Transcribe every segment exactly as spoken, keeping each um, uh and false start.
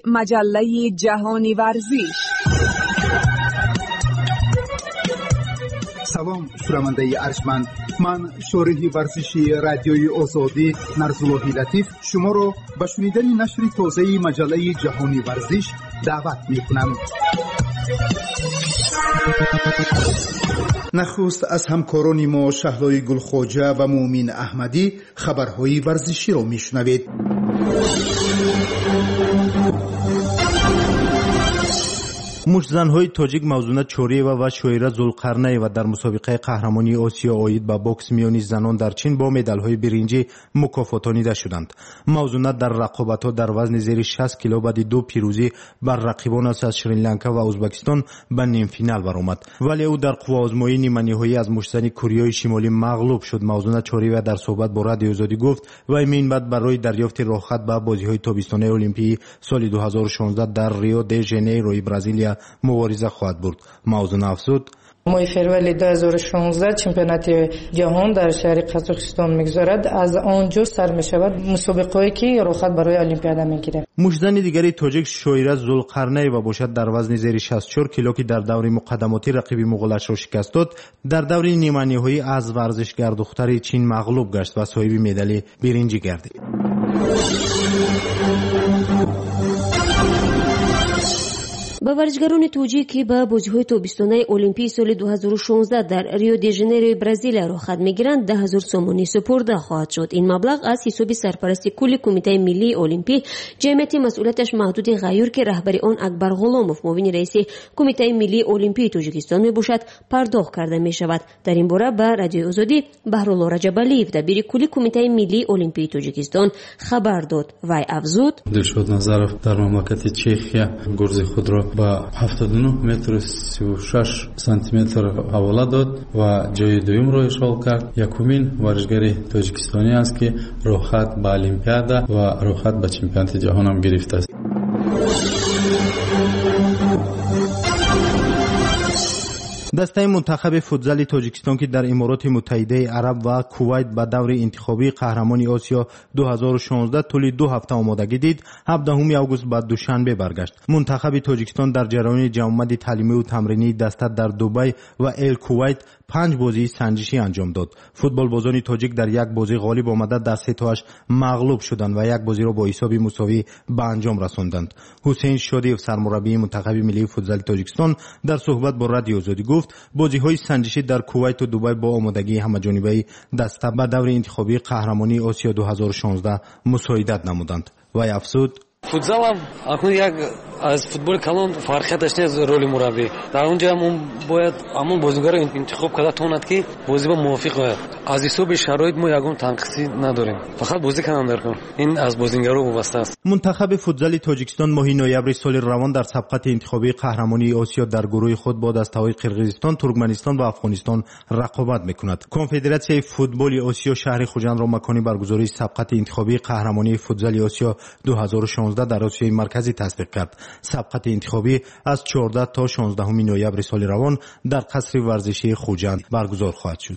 مجله جهانی ورزش. سلام شنونده ارجمند، من شارح ورزشی رادیوی آزادی نرزاللهی لطیف شما را به شنیدن نشر تازه مجله جهانی ورزش دعوت می‌کنم. نخست از همکاران ما شهلای گلخواجه و مومین احمدی خبرهای ورزشی را میشنوید. مشتزن‌های تاجیک موزونه چوریوا و شویره ذوالقرنی‌وا در مسابقه قهرمانی آسیا آید به بوکس میانی زنان در چین با مدال‌های برنجی مکافاتانیده شدند. موزونه در رقابت‌ها در وزن زیر شصت کیلو بعد دو پیروزی بر رقیبانش از سریلانکا و ازبکستان به نیم فینال برآمد، ولی او در قوه‌آزمایی نیمه‌نهایی از مشتزن کره شمالی مغلوب شد. موزونه چوریوا در صحبت با رادیو آزادی گفت و این بعد برای دریافت راحت به بازی‌های تابستانه المپیک سال دو هزار و شانزده در ریو دی ژانیرو برزیلیا مبارزه خواهد برد. موزونه افزود: ماه فروری دو هزار و شانزده چمپیونات جهان در شهر قزاقستان میگذارد. از آنجا سر می شود مسابقه‌ای که راحت برای المپیادا میگیرد. مشتزن دیگری تاجیک شویره ذوالقرنی‌وا باشد در وزن زیر شصت و چهار کیلو که در دور مقدماتی رقیب مغولش را شکست داد، در دور نیمه نهایی از ورزشگر دختر چین مغلوب گشت و صاحب مدال برنجی گردید. با ورزشکاران توجیکی به بازی‌های تابستانه المپیک سال دو هزار و شانزده در ریو دی ژانیرو برزیل را خود می‌گیرند ده هزار سومانی سپرده خواهد شد. این مبلغ از حساب سرپرستی کل کمیته ملی المپیک جمعیت مسئولیتش محدود غیور که رهبری آن اکبر غلاموف معاون رئیس کمیته ملی المپیک تاجیکستان میباشد پرداخت کرده می‌شود. در این باره به رادیو آزادی بهرالله رجبالیف دبیر کل کمیته ملی المپیک تاجیکستان خبر داد. وی افزود: دلشاد نظرов در مملکت چخیا گرز خود را با هفتاد و نه متر و سی و شش سانتی متر حواله داد و جای دوم را اشغال کرد. یکمین ورزشگر تاجیکستانی است که راحت به المپیادا و راحت به چمپیونات جهان هم گرفته است. دسته منتخب فوتبال تاجیکستان که در امارات متحده عرب و کویت به دور انتخابی قهرمانی آسیا دو هزار و شانزده طول دو هفته آمادگی دید، هفدهم آگوست به دوشنبه برگشت. منتخب تاجیکستان در جریان جمع‌آمد تعلیمی و تمرینی دسته در دبی و ال کویت پنج بازی سنجشی انجام داد. فوتبال بازان تاجیک در یک بازی غالب آمده در سه تاش مغلوب شدند و یک بازی را با حساب مساوی به انجام رساندند. حسین شادیف سرمربی منتخب ملی فوتبال تاجیکستان در صحبت با رادیو آزادی گفت بازی‌های سنجشی در کویت و دبی با آمادگی همه‌جانبه دسته به دور انتخابی قهرمانی آسیا دو هزار و شانزده مساعدت نمودند. و افزود: فوتبال هم اکنون یک از فوتبال کلان فرقی داشته از رول مربی. در اونجا هم باید همون بازیگر رو انتخاب کرده تواند که بازی با موافق باید. از حساب شرایط ما یگان تنقیصی نداریم، فقط بازی کنم در کن. این از بازیگرا وابسته است. منتخب فوتبال تاجیکستان ماه نوامبر سال روان در سبقت انتخابی قهرمانی آسیا در گروه خود با دسته‌های قرقیزستان، ترکمنستان و افغانستان رقابت میکند. کنفدراسیون فوتبال آسیا شهر خوجند را مکانی برگزاری سبقت انتخابی قهرمانی فوتبال آسیا دو هزار و شانزده در آسیای مرکزی تصدیق کرد. سبقت انتخابی از چهارده تا شانزده نوامبر سال روان در قصر ورزشی خوجند برگزار خواهد شد.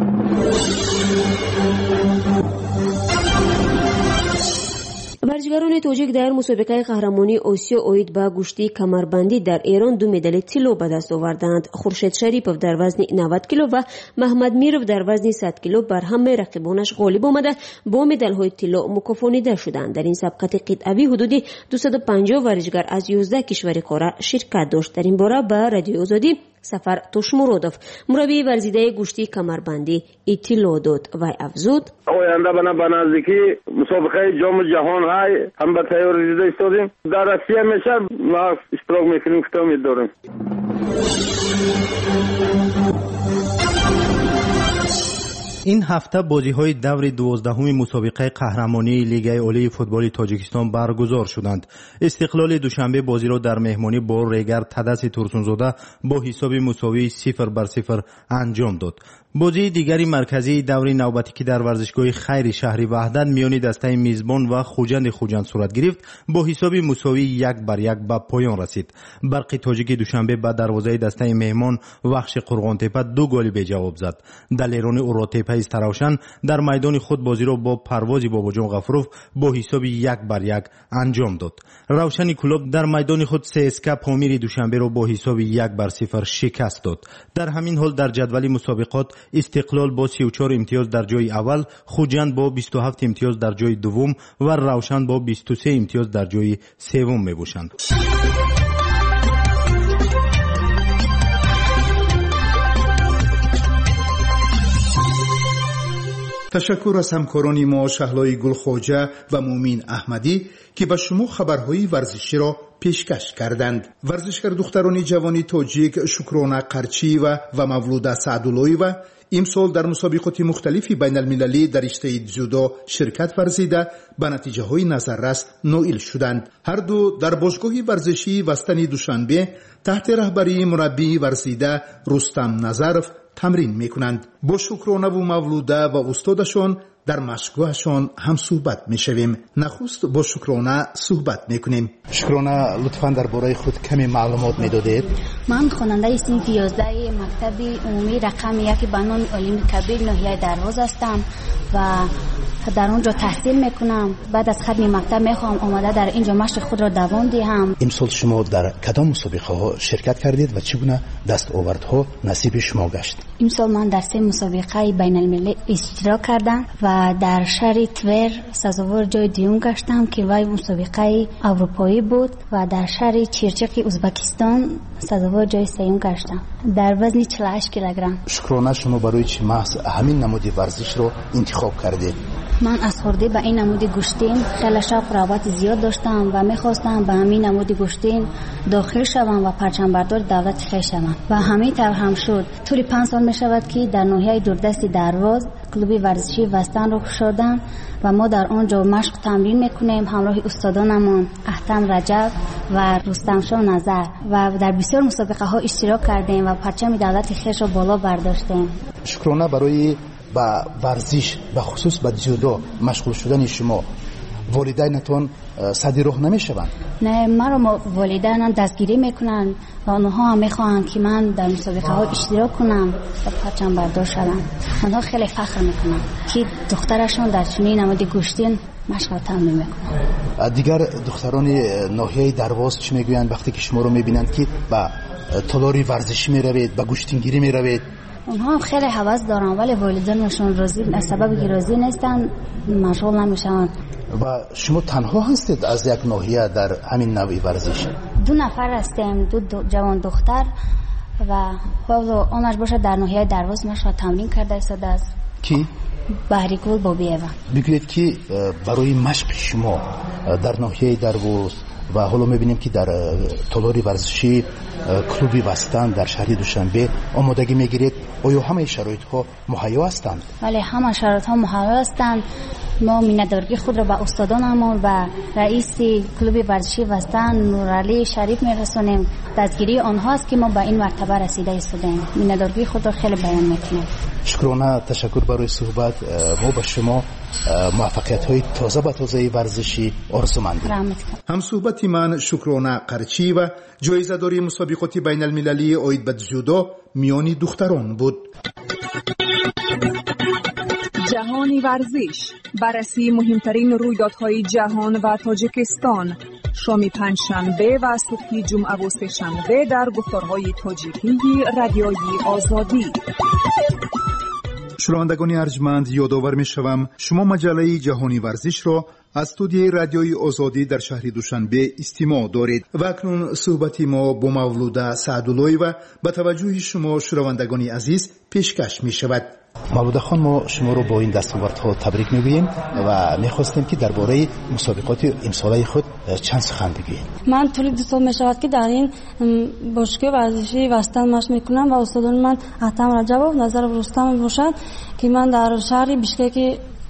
ورزشکاران تاجیک در مسابقه قهرمانی آسیا آید به گشتی کمربندی در ایران دو مدال طلا به دست آوردند. خورشید شریپوف در وزن نود کیلو و محمد میروف در وزن صد کیلو بر همه رقیبانش غالب آمده با مدال‌های طلا مکافانیده شدند. در این سبقت قطعی حدود دویست و پنجاه ورزشکار از یازده کشور قاره شرکت داشت. در این باره به رادیو آزادی سفر توشمورودوف مربی ورزیده گشتی کمربندی اطلاع داد و افزود: آینده بنا به نزدیکی مسابقه جام جهان های هم به تیاری دیده ایستادیم. در روسیه میشه ما اشتراک میکنیم که امید داریم. این هفته بازی‌های دور دوازدهم مسابقه قهرمانی لیگ عالی فوتبال تاجیکستان برگزار شدند. استقلال دوشنبه بازی را در مهمانی با ریگر تدس ترسونزاده با حساب مساوی صفر بر صفر انجام داد. بازی دیگری مرکزی دوری نوبتی که در ورزشگاه خیر شهری وحدت میان دسته میزبان و خوجند خوجند صورت گرفت با حساب مساوی یک بر یک به پایان رسید. برق تاجیک دوشنبه به دروازه دسته مهمان وخش قرغان تپه دو گل به جواب زد. دلیران اورا تپه استراوشن در میدان خود بازی را با پرواز باباجان غفروف با حساب یک بر یک انجام داد. روشن کلوب در میدان خود سه اسکا پامیر دوشنبه را با حساب یک بر صفر شکست داد. در همین حال در جدول مسابقات استقلال با سی و چهار امتیاز در جای اول، خوجند با بیست و هفت امتیاز در جای دوم و روشن با بیست و سه امتیاز در جای سوم میباشند. تشکر از همکاران ما شهلای گلخواجه و مومین احمدی که به شما خبرهای ورزشی را پیشکش کردند. ورزشگر دختران جوانی تاجیک شکرانه قرچی و و مولوده سعداللهیوا امسال در مسابقات مختلفی بین المللی در رشته جودو شرکت ورزیده به نتیجه های نظررس نائل شدند. هر دو در باشگاه ورزشی وستن دوشنبه تحت رهبری مربی ورزیده رستم نظرف تمرین میکنند. با شکرانه و مولوده و استادشان در مشقگاهشان هم صحبت میشویم. نخست با شکرانه صحبت میکنیم. شکرانه لطفاً درباره خود کمی معلومات میدادید؟ من خواننده صنف یازده مکتب عمومی رقم یک بنان علیم کبیر ناحیه درواز هستم و در اونجا تحصیل میکنم. بعد از ختم مکتب میخوام آماده در اینجا مشق خود را دوام دهم. امسال شما در کدام مسابقه ها شرکت کردید و چگونه دستاوردها نصیب شما گشت؟ امسال من در سه مسابقه بین المللی اشتراک کردم و در شهر تور سزاوار جای دیوم گشتم که وای مسابقه اروپایی بود و در شهر چیرچک ازبکستان سزاوار جای سوم گشتم در وزن چهل و هشت کیلوگرم. شکرانه شما برای چه محض همین نمود ورزش رو انتخاب کردید؟ من از خورده به این نمود گوشتین خیلی شوق و رغبت زیاد داشتم و میخواستم به همین نمود گوشتین داخل شوم و پرچم بردار دولت خویش شوم و همین طور هم شد. طول پنج سال میشود که در ناحیه دوردست درواز کلوب ورزشی وستن رو گشودم و ما در آنجا مشق تمرین میکنیم همراه استادانمان احتم رجب و رستم شاه نظر و در بسیار مسابقه ها اشتراک کردیم و پرچم دولت خویش رو بالا برداشتیم. شکرانه برای با ورزش به خصوص به جودو مشغول شدن شما والدینتون صدی راه نمیشوند؟ نه، مرا والدینم دستگیری میکنن و آنها هم میخواهند که من در مسابقه ها اشتراک کنم و پرچم بردار شدم. آنها خیلی فخر میکنن که دخترشون در چنین نماد گوشتین مشغول تمرین میکنن. دیگر دختران ناحیه درواز چی میگویند وقتی که شما رو میبینند که با تالاری ورزشی میروید، با گوشتینگیری میروید؟ اونها هم خیلی هوس دارن ولی والدینشون راضی از سبب که راضی نیستن مشغول نمیشن. و شما تنها هستید از یک ناحیه در همین نوع ورزش؟ دو نفر هستیم، دو, دو جوان دختر و آنش باشه در ناحیه درواز مشغول تمرین کرده است. کی؟ بهریگل بابیوه. بگویید که برای مشق شما در ناحیه درواز و حالا میبینیم که در تالاری ورزشی کلوبی وستن در شهر دوشنبه آمادگی میگیرید. آیا همه شرایط ها مهیا هستند؟ بله، همه شرایط ها مهیا هستند. ما میندارگی خود را به استادانمون و رئیس کلوب ورزشی وستن نورعلی شریف میرسونیم. دستگیری آنها است که ما به این مرتبه رسیده ایستادیم. میندارگی خود را خیلی بیان میکنیم. شکرانه، تشکر برای صحبت. ما به شما موفقیت های تازه به تازه ورزشی آرزومندیم. هم صحبت من شکرانه قرچی و جایزه داری مسابقات بین المللی اید به جودو میانی دختران بود. جهانی ورزش، بررسی مهمترین رویدادهای جهان و تاجیکستان، شام پنجشنبه و صبح جمعه و سه‌شنبه در گفتارهای تاجیکی رادیوی آزادی. شنوندگان ارجمند، یادآور می‌شوم شما مجله جهانی ورزش را از استودیوی رادیوی آزادی در شهر دوشنبه استماع دارید و اکنون صحبت ما با مولوده سعداللهیوا به توجه شما شنوندگان عزیز پیشکش می‌شود. مولوده خان، ما شما رو با این دستاوردها تبریک میگوییم و میخواستیم که درباره مسابقات امساله خود چند سخن بگویید. من طول دو سال میشود که در این باشگاه ورزشی وستن مشق میکنم و استادان من احتم رجب و نظر رستم باشد که من در شهر بیشکک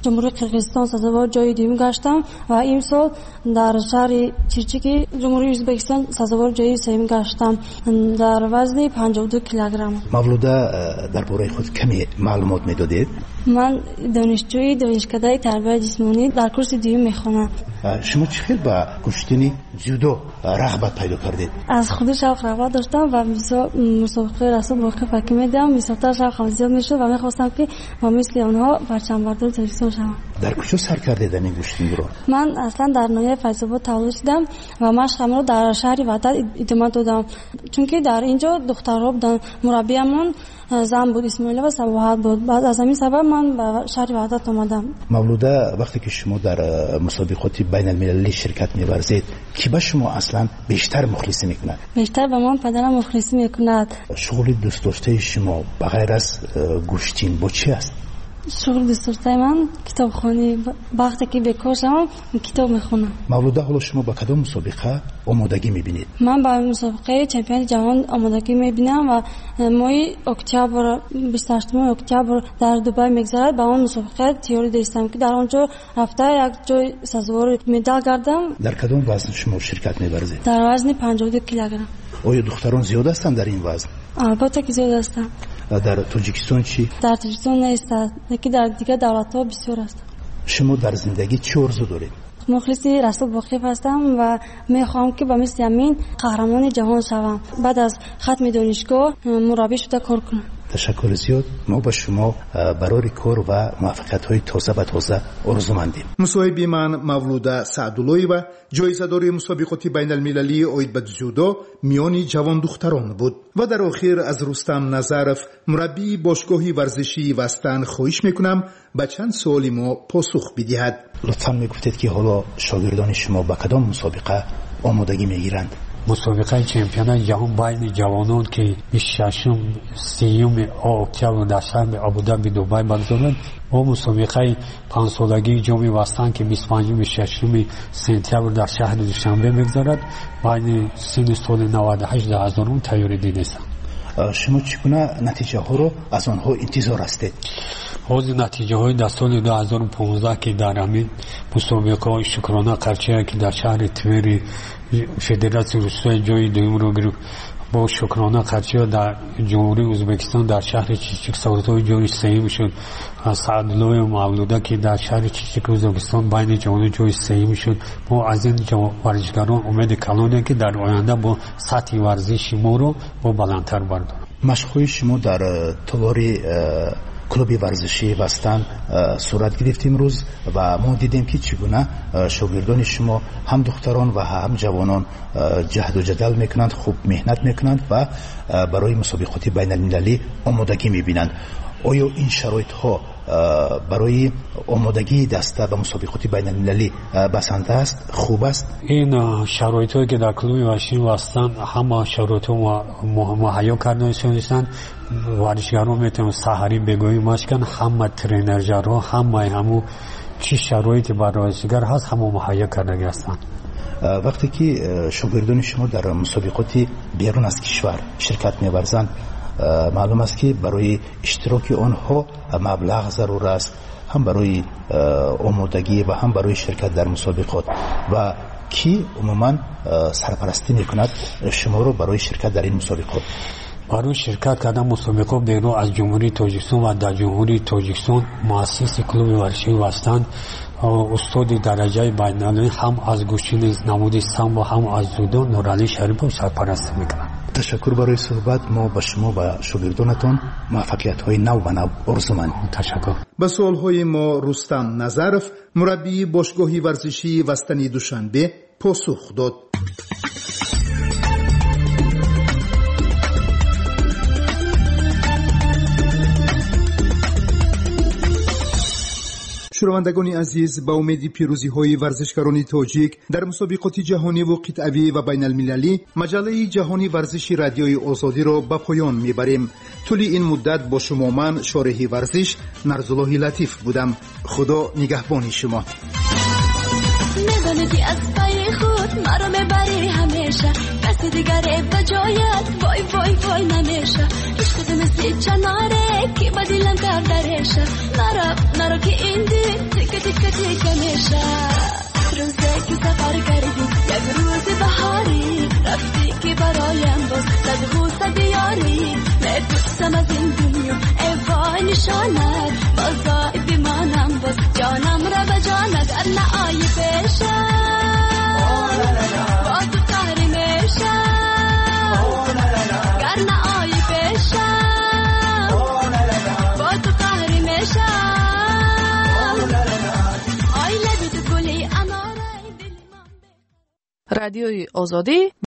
جمهوری قرقیزستان سزاوار جای دوم گشتم و امسال در شهر چیرچیکی جمهوری ازبکستان سزاوار جای سوم گشتم در وزن پنجاه و دو کیلوگرم. مولوده درباره خود کمی معلومات میدادید؟ من دانشجوی دانشکده تربیت جسمانی در کورس دوم میخونم. شما چه خیلی با کشتن جودو رغبت پیدا کردید؟ از خود شوق رغبت داشتم و مسابقه رسول باقی فکر میدم مسابقه شوقم زیاد میشد و میخواستم که با مثل آنها پرچم بردار تاجیکستان شوم. در کجا سر کردید این کشتن رو؟ من اصلا در ناحیه فیض‌آباد تولد شدم و مشقم رو در شهر وحدت ادامه دادم چون که در اینجا دخترها بودن. مربیمون زن بود، اسماعیل و صباحت بود. بعد از همین سبب من به شهر وحدت آمدم. مولوده وقتی که شما در مسابقات بین المللی شرکت می‌ورزید کی به شما اصلا بیشتر مخلصی میکند؟ بیشتر به من پدرم مخلصی میکند. شغل دوست داشته شما بغیر از گوشتین با چی است؟ شغل دوست داشته من کتابخوانی. وقتی که بیکار شدم کتاب میخونم. مولوده حالا شما با کدام مسابقه آمادگی میبینید؟ من با مسابقه چمپیون جهان آمادگی میبینم و ماه اکتبر بیست و هشتم اکتبر در دبی میگذرد. با اون مسابقه تیاری داشتم که در آنجا رفته یک جای سزاوار مدال گردم. در کدام وزن شما شرکت می‌ورزید؟ در وزن پنجاه و دو کیلوگرم. آیا دختران زیاد هستند در این وزن؟ البته که زیاد هستند. در تاجیکستان چی؟ در تاجیکستان نیست، که در دیگر دولت‌ها بسیار است. شما در زندگی چه آرزو دارید؟ مخلصی رسول باقی هستم و میخوام که با مثل همین قهرمان جهان شوم. بعد از ختم دانشگاه مربی شده کار کنم. تشکر زیاد. ما با شما برای کار و موفقیت‌های تازه و تازه آرزومندیم. مصاحبه من مولوده سعداللهی و جایزه‌دار مسابقات بین المللی اوید به جودو میان جوان دختران بود. و در آخر از رستم نظرف مربی باشگاهی ورزشی وستن خواهش میکنم به چند سوالی ما پاسخ بدهد. لطفاً میگفتید که حالا شاگردان شما به کدام مسابقه آمادگی میگیرند؟ مسابقه چمپیونات جهان بین جوانان که بیست و ششم سیوم اکتبر در شهر ابوظبی دبی برگزار و مسابقه پنج سالگی جام وستن که بیست و پنجم ششم سپتامبر در شهر دوشنبه میگذرد بین سن سال نود و هشت تا هزار تیاری دیدست. شما چگونه نتیجه ها رو از آنها انتظار هستید؟ حاضر نتیجه های در سال دو هزار و پانزده که در همین مسابقه شکرانه قرچه که در شهر تویر فدراسیون روسیه جای دوم رو گرفت با شکرانه قرچه در جمهوری ازبکستان در شهر چیچیک سعودی جای سوم شد. سعدالله مولوده که در شهر چیچیک ازبکستان بین جوانان جای سوم شد. ما از این ورزشکاران امید کلانیم که در آینده با سطح ورزشی ما رو با بلندتر برداریم. مشق‌های شما در تالاری کلوب ورزشی وستن صورت گرفت امروز و ما دیدیم که چگونه شاگردان شما هم دختران و هم جوانان جهد و جدل میکنند، خوب مهنت میکنند و برای مسابقات بین المللی آمادگی میبینند. آیا این شرایط ها برای آمادگی دسته به مسابقات بین المللی بسنده است، خوب است؟ این شرایط هایی که در کلوب ورزشی وستن همه شرایط ها مهیا کرده شدند. ورزشکاران میتونن سحری بگویی مشکن همه ترینرجرها همه همو چی شرایطی برای ورزشکار هست همه مهیا کرده هستند. وقتی که شاگردان شما در مسابقات بیرون از کشور شرکت می‌ورزند معلوم است که برای اشتراک آنها مبلغ ضرور است، هم برای آمادگی و هم برای شرکت در مسابقات. و کی عموما سرپرستی میکند شما رو برای شرکت در این مسابقات؟ برای شرکت کردن مسابقات بیرون از جمهوری تاجیکستان و در جمهوری تاجیکستان مؤسس کلوب ورزشی وستن استاد درجه بین‌المللی هم از گوشین نمود سامبو هم از جودو نورعلی شریف سرپرستی میکنند. تشکر برای صحبت. ما به شما و شاگردانتان موفقیت‌های نو و نو آرزومندیم. تشکر. به سوال‌های ما رستم نظرف مربی باشگاهی ورزشی وستنی دوشنبه پاسخ داد. شنوندگان عزیز، با امید پیروزی های ورزشکاران تاجیک در مسابقات جهانی و قطعی و بین المللی مجله جهانی ورزش رادیوی آزادی را به پایان میبریم. طول این مدت با شما من شارح ورزش نرزالله لطیف بودم. خدا نگهبان شما. ندانستی از پای خود مرا میبری همیشه، کسی دیگره به جایت وای وای وای نمیشه. عشق مثل چناره که با دلم کردرشه، نرا نرا که این دی روزی که سفر کردی یک روز بهاری رفتی که برایم باز صد غوصه بیاری میپرسم از این دنیا ای وای نشانت بازای بیمانم باز جانم را به جانت گر نه آیی پیشم با تو قهری میشم گر نه آیی پیشم با تو قهری میشم رادیوی آزادی